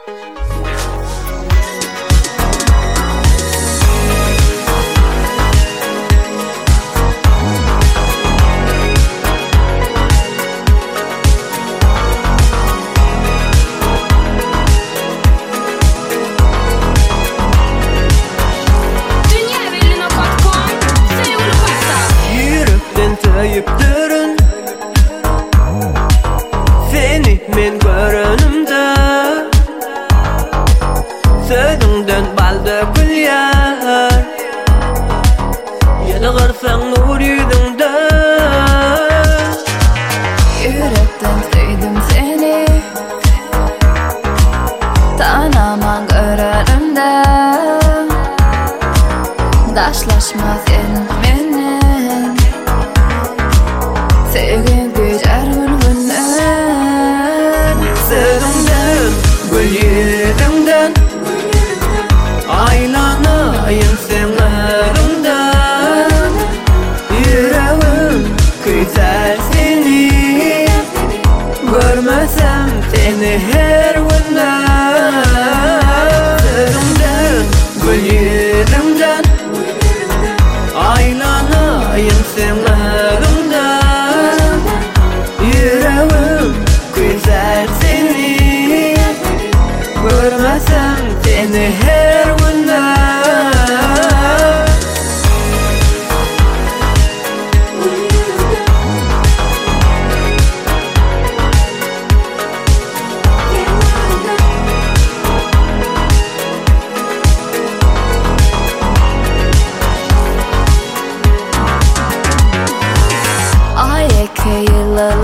Yüktürün seni men görünümde sözünden bal dökülýär ýene garsaň nur ýüzüňde yürekden sevdim seni tanaman görünümde daşlaşma sen menden sevgin gücermin günden sözünden gül ýüzüňden aýlanaýyn sen arymdan ýüregim küýser seni görmesem seni her günden sözünden gül ýüzüňden aýlanaýyn sen arymdan yüreğim küser seni görmesem seni her günden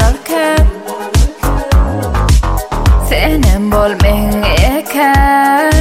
yıllarken senin bol men eken